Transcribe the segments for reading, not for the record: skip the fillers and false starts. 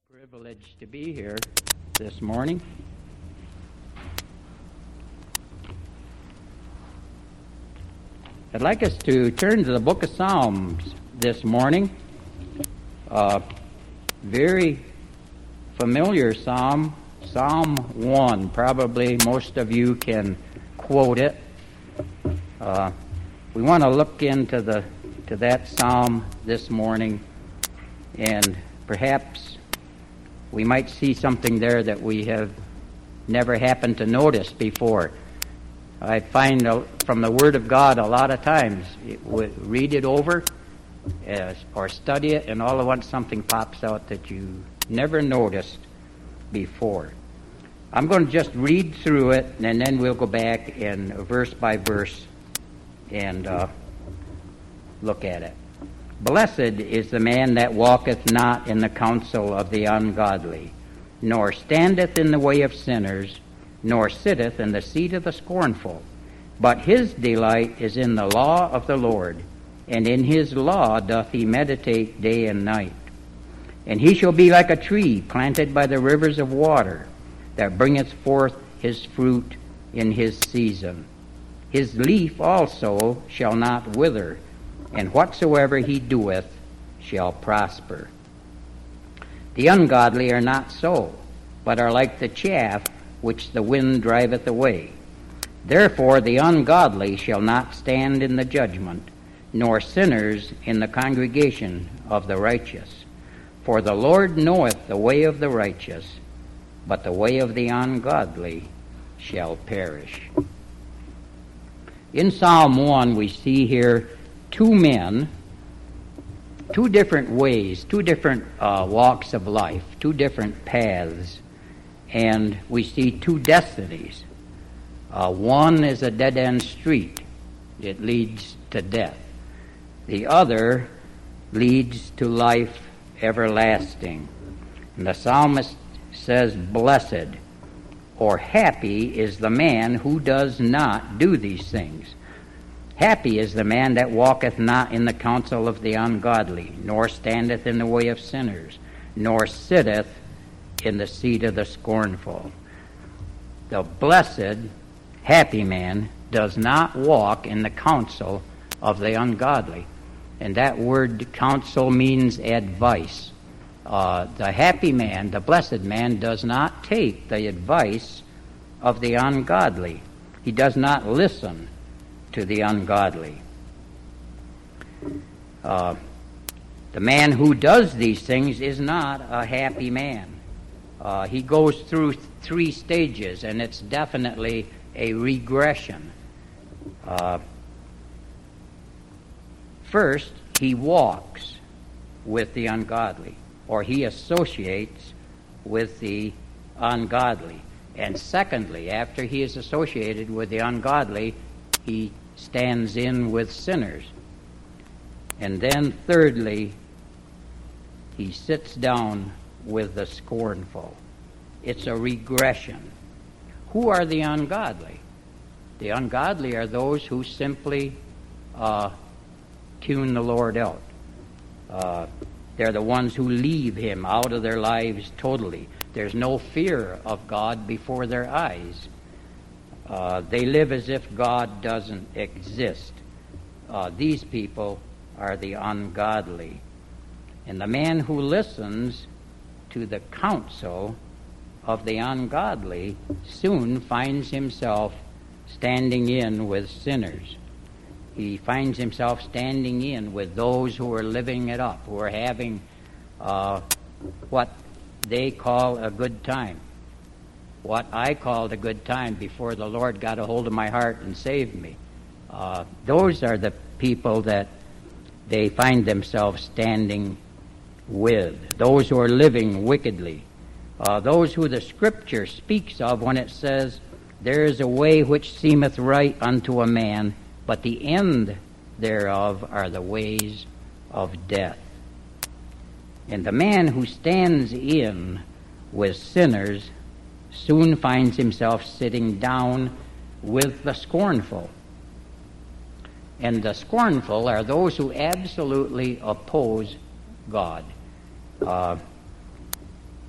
Privilege to be here this morning. I'd like us to turn to the book of Psalms this morning. Very familiar psalm, Psalm 1. Probably most of you can quote it. We want to look into that psalm this morning, and perhaps we might see something there that we have never happened to notice before. I find from the Word of God a lot of times, read it over or study it, and all at once something pops out that you never noticed before. I'm going to just read through it, and then we'll go back and verse by verse and look at it. Blessed is the man that walketh not in the counsel of the ungodly, nor standeth in the way of sinners, nor sitteth in the seat of the scornful. But his delight is in the law of the Lord, and in his law doth he meditate day and night. And he shall be like a tree planted by the rivers of water, that bringeth forth his fruit in his season. His leaf also shall not wither, and whatsoever he doeth shall prosper. The ungodly are not so, but are like the chaff which the wind driveth away. Therefore the ungodly shall not stand in the judgment, nor sinners in the congregation of the righteous. For the Lord knoweth the way of the righteous, but the way of the ungodly shall perish. In Psalm 1 we see here two men, two different ways, two different walks of life, two different paths, and we see two destinies. One is a dead-end street. It leads to death. The other leads to life everlasting. And the psalmist says, blessed or happy is the man who does not do these things. Happy is the man that walketh not in the counsel of the ungodly, nor standeth in the way of sinners, nor sitteth in the seat of the scornful. The blessed, happy man does not walk in the counsel of the ungodly. And that word counsel means advice. The happy man, the blessed man, does not take the advice of the ungodly. He does not listen to the ungodly. The man who does these things is not a happy man. He goes through three stages, and it's definitely a regression. First, he walks with the ungodly, or he associates with the ungodly. And secondly, after he is associated with the ungodly, he stands in with sinners. And then thirdly, he sits down with the scornful. It's a regression. Who are the ungodly? The ungodly are those who simply tune the Lord out. They're the ones who leave him out of their lives totally. There's no fear of God before their eyes. They live as if God doesn't exist. These people are the ungodly. And the man who listens to the counsel of the ungodly soon finds himself standing in with sinners. He finds himself standing in with those who are living it up, who are having what they call a good time. What I called a good time before the Lord got a hold of my heart and saved me. Those are the people that they find themselves standing with. Those who are living wickedly. Those who the Scripture speaks of when it says, there is a way which seemeth right unto a man, but the end thereof are the ways of death. And the man who stands in with sinners soon finds himself sitting down with the scornful. And the scornful are those who absolutely oppose God.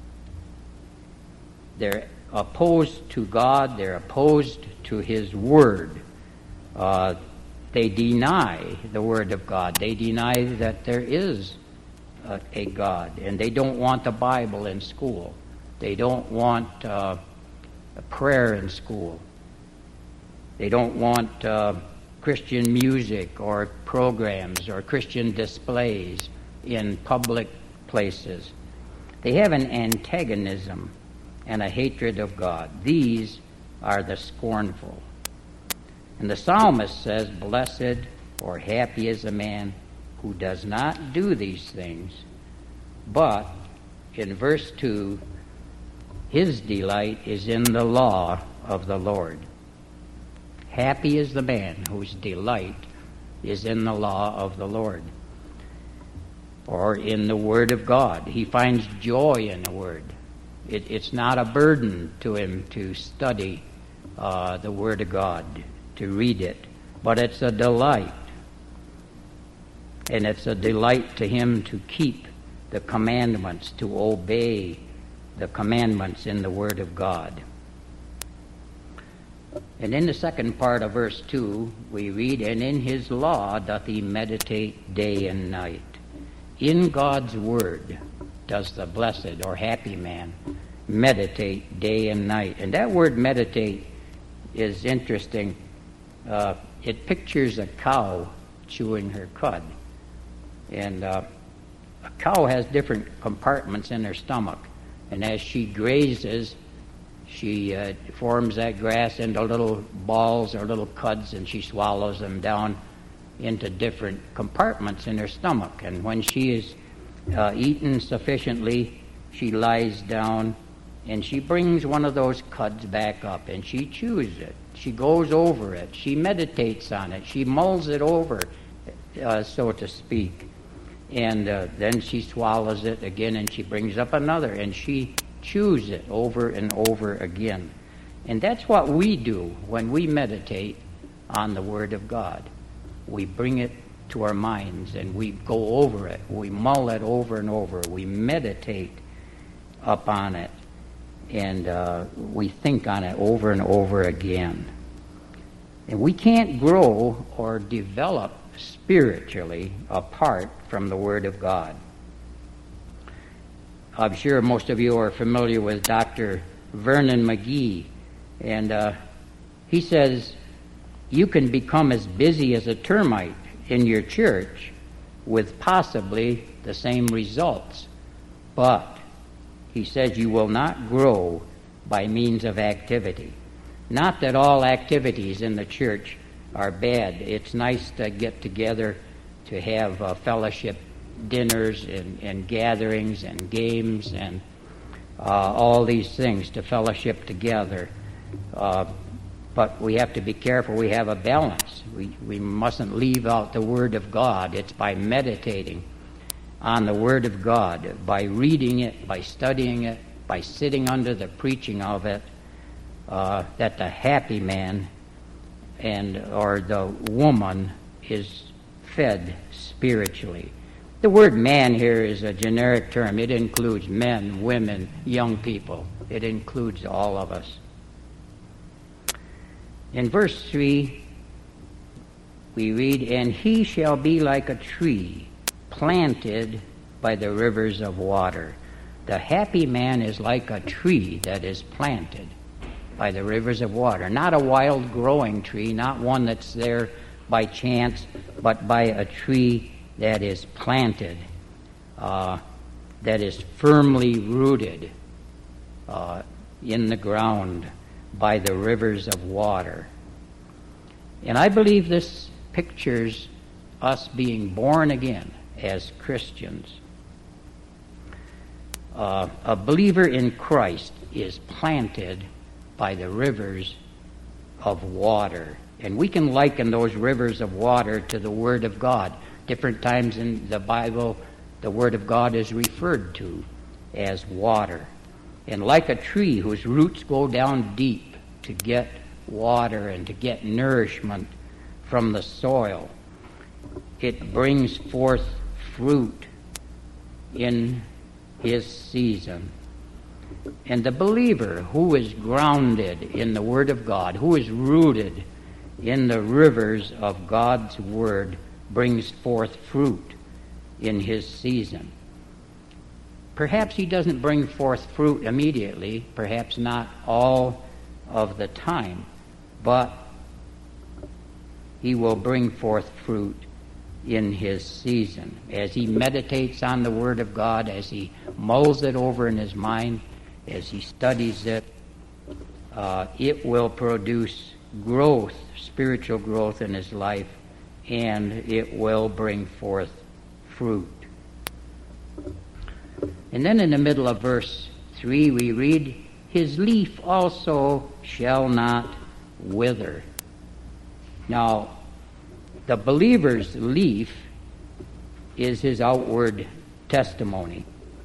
They're opposed to God. They're opposed to His Word. They deny the Word of God. They deny that there is a God, and they don't want the Bible in school. They don't want a prayer in school. They don't want Christian music or programs or Christian displays in public places. They have an antagonism and a hatred of God. These are the scornful. And the psalmist says, "Blessed or happy is the man who does not do these things, but," in verse 2, "his delight is in the law of the Lord." Happy is the man whose delight is in the law of the Lord, or in the Word of God. He finds joy in the Word. It's not a burden to him to study the Word of God, to read it, but it's a delight. And it's a delight to him to keep the commandments, to obey the commandments in the Word of God. And in the second part of verse 2, we read, "And in his law doth he meditate day and night." In God's Word does the blessed or happy man meditate day and night. And that word meditate is interesting. It pictures a cow chewing her cud. And a cow has different compartments in her stomach. And as she grazes, she forms that grass into little balls or little cuds, and she swallows them down into different compartments in her stomach. And when she is eaten sufficiently, she lies down and she brings one of those cuds back up and she chews it. She goes over it. She meditates on it. She mulls it over, so to speak. And then she swallows it again and she brings up another and she chews it over and over again. And that's what we do when we meditate on the Word of God. We bring it to our minds and we go over it. We mull it over and over. We meditate upon it. And we think on it over and over again. And we can't grow or develop spiritually apart from the Word of God. I'm sure most of you are familiar with Dr. Vernon McGee, and he says you can become as busy as a termite in your church with possibly the same results, but he says you will not grow by means of activity. Not that all activities in the church are bad. It's nice to get together to have fellowship dinners and gatherings and games and all these things to fellowship together. But we have to be careful we have a balance. We mustn't leave out the Word of God. It's by meditating on the Word of God, by reading it, by studying it, by sitting under the preaching of it, that the happy man or the woman is fed spiritually. The word man here is a generic term. It includes men, women, young people. It includes all of us. In verse 3, we read, "And he shall be like a tree planted by the rivers of water." The happy man is like a tree that is planted by the rivers of water. Not a wild growing tree, not one that's there by chance, but by a tree that is planted, that is firmly rooted in the ground by the rivers of water. And I believe this pictures us being born again as Christians. A believer in Christ is planted by the rivers of water. And we can liken those rivers of water to the Word of God. Different times in the Bible, the Word of God is referred to as water. And like a tree whose roots go down deep to get water and to get nourishment from the soil, it brings forth fruit in his season. And the believer who is grounded in the Word of God, who is rooted in the rivers of God's Word, brings forth fruit in his season. Perhaps he doesn't bring forth fruit immediately, perhaps not all of the time, but he will bring forth fruit in his season. As he meditates on the Word of God, as he mulls it over in his mind, as he studies it, it will produce growth, spiritual growth in his life, and it will bring forth fruit. And then in the middle of verse 3 we read, his leaf also shall not wither. Now, the believer's leaf is his outward testimony.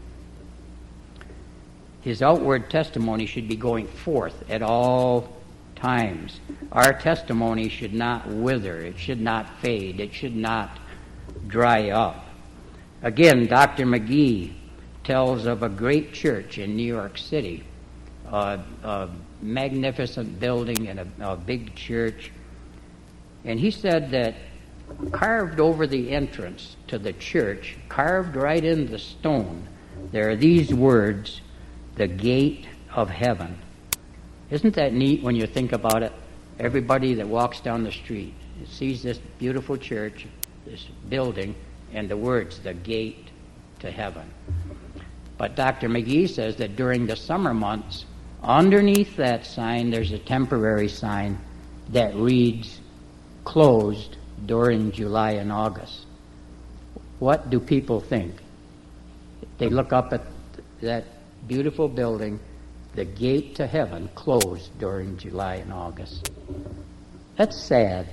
His outward testimony should be going forth at all times. Our testimony should not wither. It should not fade. It should not dry up. Again, Dr. McGee tells of a great church in New York City, a magnificent building and a big church. And he said that carved over the entrance to the church, carved right in the stone, there are these words, the gate of heaven. Isn't that neat when you think about it? Everybody that walks down the street sees this beautiful church, this building, and the words, the gate to heaven. But Dr. McGee says that during the summer months, underneath that sign, there's a temporary sign that reads, closed during July and August. What do people think? They look up at that beautiful building, the gate to heaven, closed during July and August. That's sad.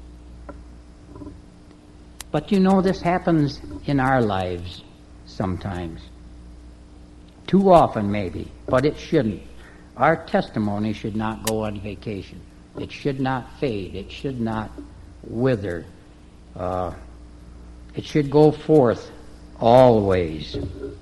But you know, this happens in our lives sometimes. Too often maybe, but it shouldn't. Our testimony should not go on vacation. It should not fade. It should not wither. It should go forth always.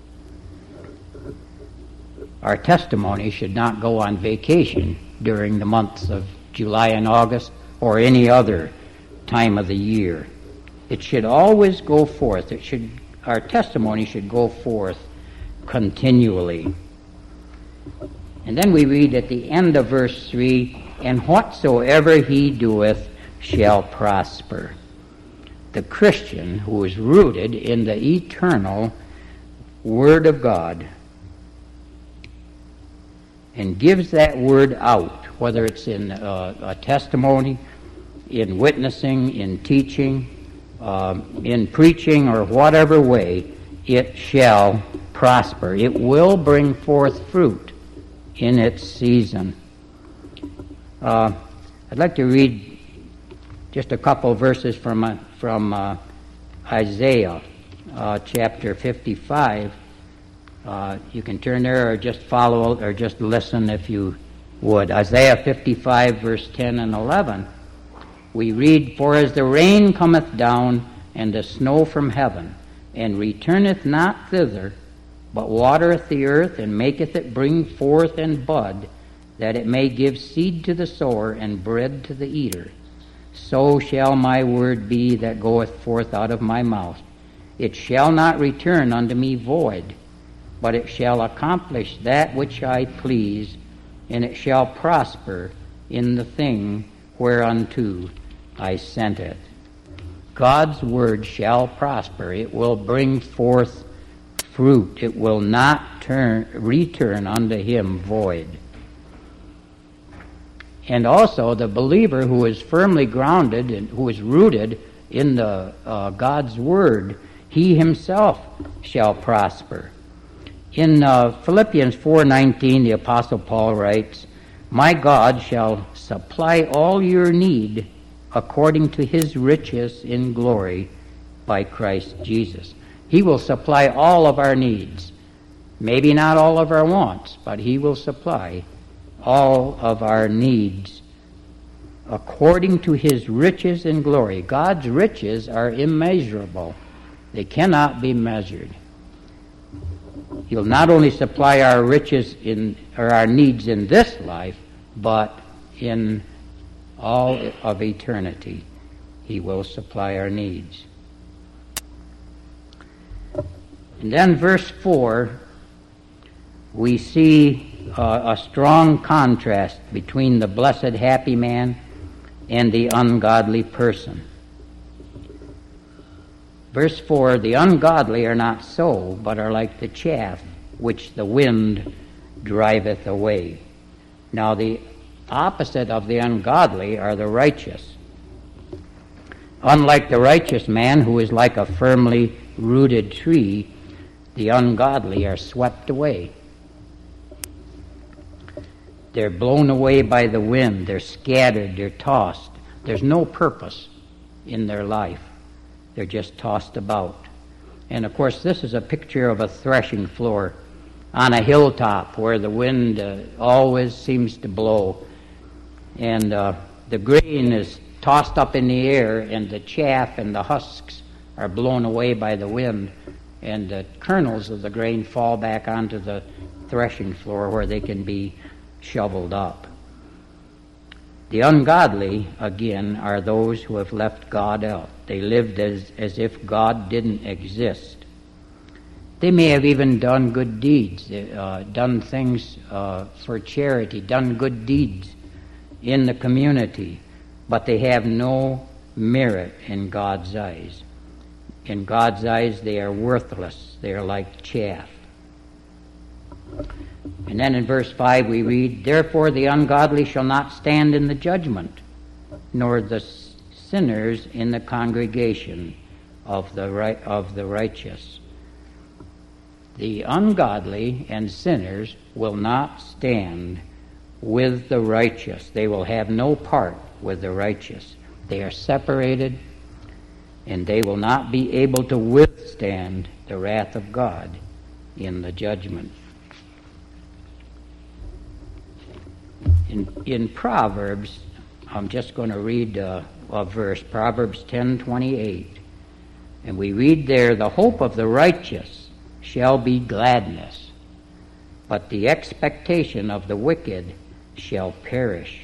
Our testimony should not go on vacation during the months of July and August or any other time of the year. It should always go forth. Our testimony should go forth continually. And then we read at the end of verse 3, and whatsoever he doeth shall prosper. The Christian who is rooted in the eternal Word of God and gives that Word out, whether it's in a testimony, in witnessing, in teaching, in preaching, or whatever way, it shall prosper. It will bring forth fruit in its season. I'd like to read just a couple of verses from Isaiah chapter 55. You can turn there or just follow or just listen if you would. Isaiah 55 verse 10 and 11. We read, for as the rain cometh down and the snow from heaven, and returneth not thither, but watereth the earth, and maketh it bring forth and bud, that it may give seed to the sower and bread to the eater. So shall my word be that goeth forth out of my mouth. It shall not return unto me void, but it shall accomplish that which I please, and it shall prosper in the thing whereunto I sent it. God's word shall prosper. It will bring forth fruit. It will not return unto him void. And also the believer who is firmly grounded and who is rooted in the God's word, he himself shall prosper. In Philippians 4:19, the Apostle Paul writes, my God shall supply all your need according to his riches in glory by Christ Jesus. He will supply all of our needs. Maybe not all of our wants, but he will supply all of our needs according to his riches in glory. God's riches are immeasurable. They cannot be measured. He'll not only supply our riches or our needs in this life, but in all of eternity, He will supply our needs. And then verse 4, we see a strong contrast between the blessed happy man and the ungodly person. Verse 4, the ungodly are not so, but are like the chaff which the wind driveth away. Now the opposite of the ungodly are the righteous. Unlike the righteous man, who is like a firmly rooted tree, the ungodly are swept away. They're blown away by the wind. They're scattered. They're tossed. There's no purpose in their life. They're just tossed about. And of course, this is a picture of a threshing floor on a hilltop where the wind always seems to blow. And the grain is tossed up in the air, and the chaff and the husks are blown away by the wind. And the kernels of the grain fall back onto the threshing floor where they can be shoveled up. The ungodly, again, are those who have left God out. They lived as if God didn't exist. They may have even done good deeds, done things for charity, done good deeds in the community, but they have no merit in God's eyes. In God's eyes, they are worthless. They are like chaff. And then in verse 5 we read, therefore the ungodly shall not stand in the judgment, nor the sinners in the congregation of the righteous. The ungodly and sinners will not stand with the righteous. They will have no part with the righteous. They are separated, and they will not be able to withstand the wrath of God in the judgment. In Proverbs, I'm just going to read a verse, Proverbs 10:28, and we read there, the hope of the righteous shall be gladness, but the expectation of the wicked shall perish.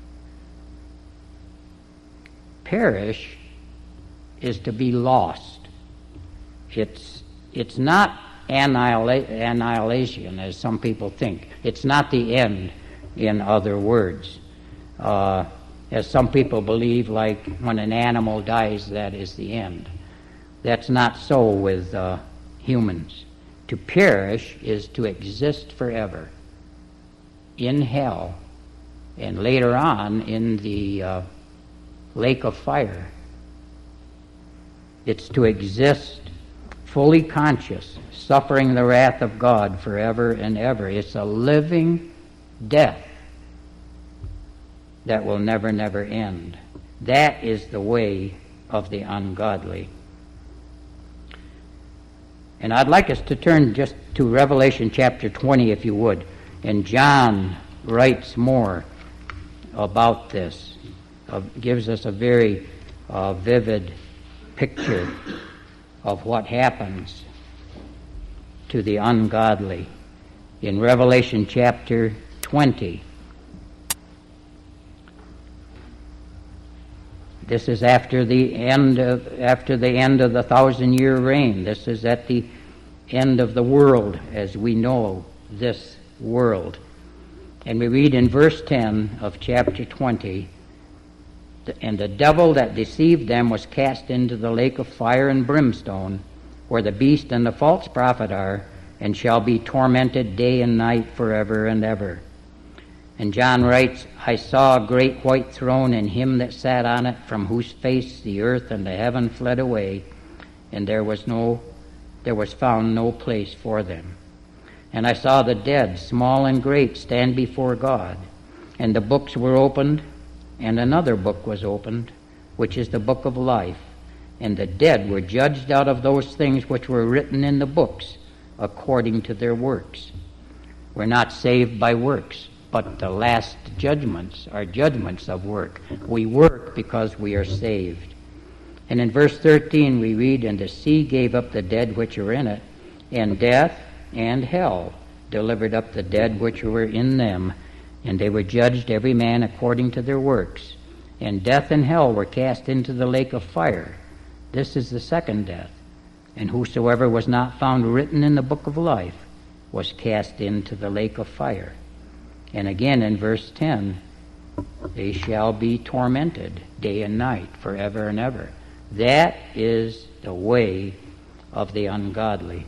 Perish is to be lost. It's not annihilation, as some people think. It's not the end, in other words. As some people believe, like when an animal dies, that is the end. That's not so with humans. To perish is to exist forever in hell, and later on in the lake of fire. It's to exist fully conscious, suffering the wrath of God forever and ever. It's a living death that will never, never end. That is the way of the ungodly. And I'd like us to turn just to Revelation chapter 20, if you would. And John writes more about this, gives us a very vivid picture of what happens to the ungodly. In Revelation chapter 20, this is after the end of the 1,000-year reign. This is at the end of the world as we know this world. And we read in verse 10 of chapter 20, and the devil that deceived them was cast into the lake of fire and brimstone, where the beast and the false prophet are, and shall be tormented day and night forever and ever. And John writes, I saw a great white throne, and him that sat on it, from whose face the earth and the heaven fled away, and there was found no place for them. And I saw the dead, small and great, stand before God, and the books were opened, and another book was opened, which is the book of life. And the dead were judged out of those things which were written in the books, according to their works. We're not saved by works, but the last judgments are judgments of work. We work because we are saved. And in verse 13 we read, and the sea gave up the dead which are in it, and death and hell delivered up the dead which were in them, and they were judged every man according to their works. And death and hell were cast into the lake of fire. This is the second death. And whosoever was not found written in the book of life was cast into the lake of fire. And again in verse 10, they shall be tormented day and night forever and ever. That is the way of the ungodly.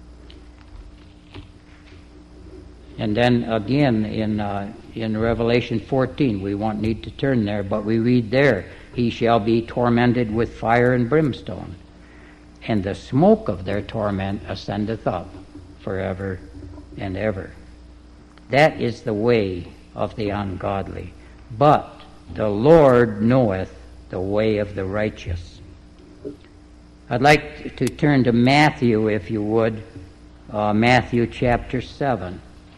And then again in Revelation 14, we won't need to turn there, but we read there, he shall be tormented with fire and brimstone, and the smoke of their torment ascendeth up forever and ever. That is the way of the ungodly. But the Lord knoweth the way of the righteous. I'd like to turn to Matthew, if you would, Matthew chapter 7.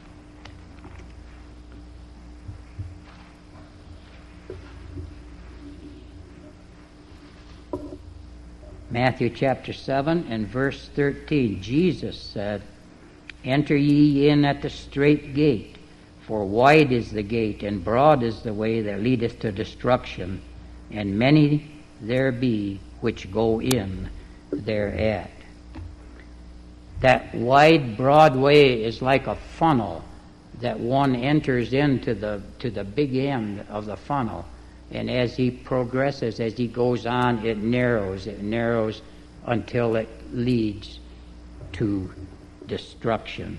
Matthew chapter 7 and verse 13. Jesus said, Enter ye in at the strait gate, for wide is the gate, and broad is the way that leadeth to destruction, and many there be which go in thereat. That wide, broad way is like a funnel that one enters into the big end of the funnel. And as he progresses, as he goes on, it narrows until it leads to destruction.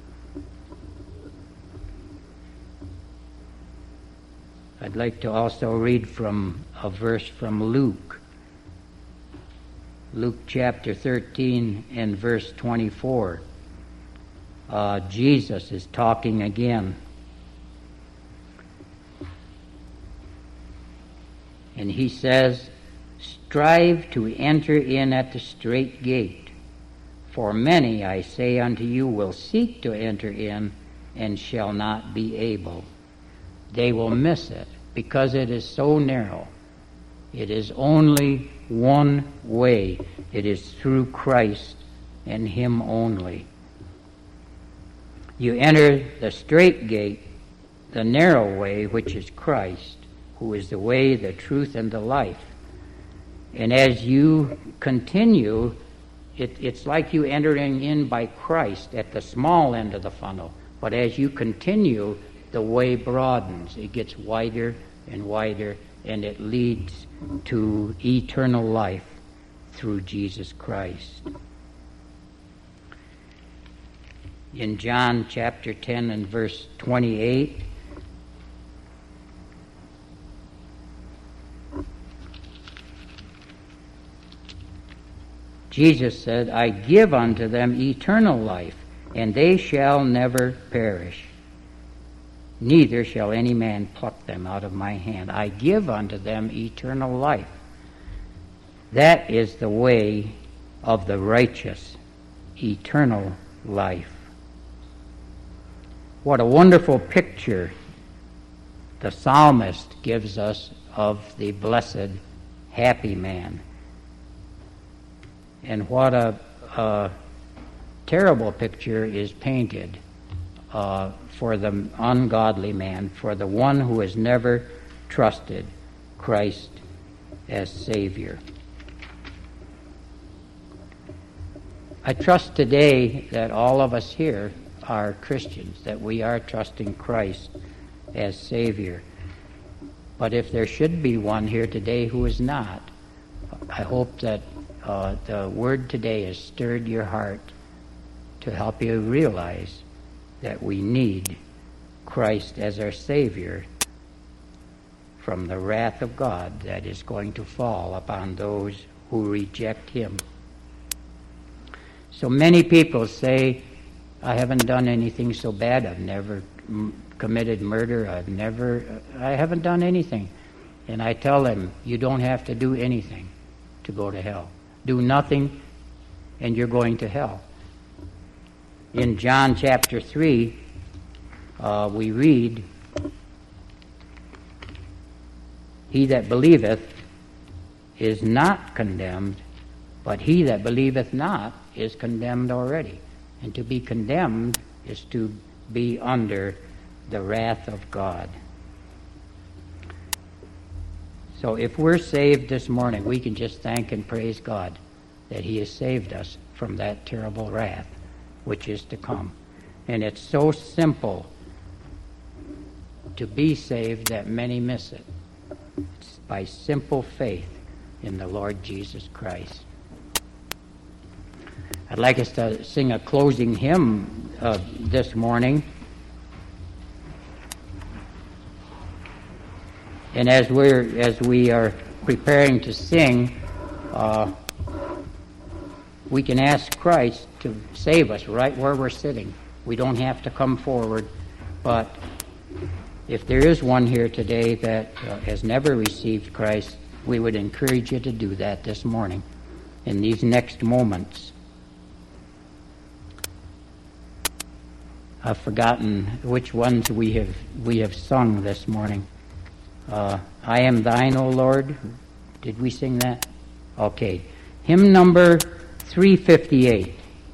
I'd like to also read from a verse from Luke. Luke chapter 13 and verse 24. Jesus is talking again. And he says, Strive to enter in at the strait gate, for many, I say unto you, will seek to enter in and shall not be able. They will miss it because it is so narrow. It is only one way. It is through Christ and Him only. You enter the strait gate, the narrow way, which is Christ, who is the way, the truth, and the life. And as you continue, it's like you entering in by Christ at the small end of the funnel. But as you continue, the way broadens. It gets wider and wider, and it leads to eternal life through Jesus Christ. In John chapter 10 and verse 28, Jesus said, I give unto them eternal life, and they shall never perish. Neither shall any man pluck them out of my hand. I give unto them eternal life. That is the way of the righteous, eternal life. What a wonderful picture the psalmist gives us of the blessed, happy man. And what a terrible picture is painted for the ungodly man, for the one who has never trusted Christ as Savior. I trust today that all of us here are Christians, that we are trusting Christ as Savior. But if there should be one here today who is not, I hope that the word today has stirred your heart to help you realize that we need Christ as our Savior from the wrath of God that is going to fall upon those who reject Him. So many people say, I haven't done anything so bad. I've never committed murder. I haven't done anything. And I tell them, you don't have to do anything to go to hell. Do nothing, and you're going to hell. In John chapter 3, we read, He that believeth is not condemned, but he that believeth not is condemned already. And to be condemned is to be under the wrath of God. So if we're saved this morning, we can just thank and praise God that He has saved us from that terrible wrath which is to come. And it's so simple to be saved that many miss it. It's by simple faith in the Lord Jesus Christ. I'd like us to sing a closing hymn this morning. And as we are preparing to sing, we can ask Christ to save us right where we're sitting. We don't have to come forward, but if there is one here today that has never received Christ, we would encourage you to do that this morning in these next moments. I've forgotten which ones we have sung this morning. I Am Thine, O Lord. Did we sing that? Okay. Hymn number 358.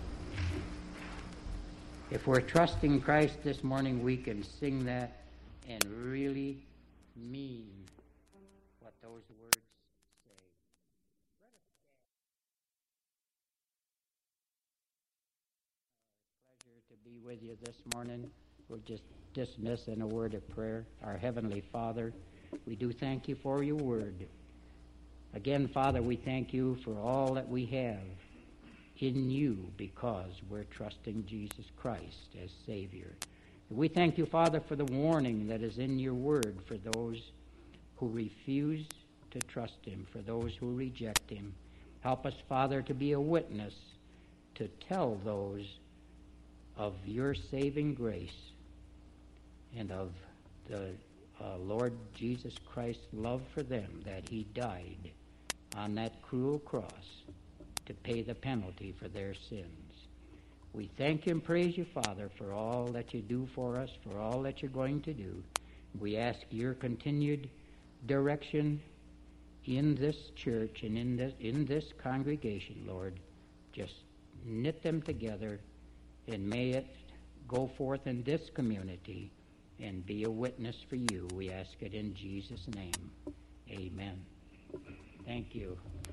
If we're trusting Christ this morning, we can sing that and really mean what those words say. Pleasure to be with you this morning. We'll just dismiss in a word of prayer. Our Heavenly Father, we do thank you for your word. Again, Father, we thank you for all that we have in you because we're trusting Jesus Christ as Savior. We thank you, Father, for the warning that is in your word for those who refuse to trust him, for those who reject him. Help us, Father, to be a witness, to tell those of your saving grace and of the Lord Jesus Christ's love for them, that he died on that cruel cross to pay the penalty for their sins. We thank you and praise you, Father, for all that you do for us, for all that you're going to do. We ask your continued direction in this church and in this congregation, Lord. Just knit them together, and may it go forth in this community and be a witness for you. We ask it in Jesus' name. Amen. Thank you.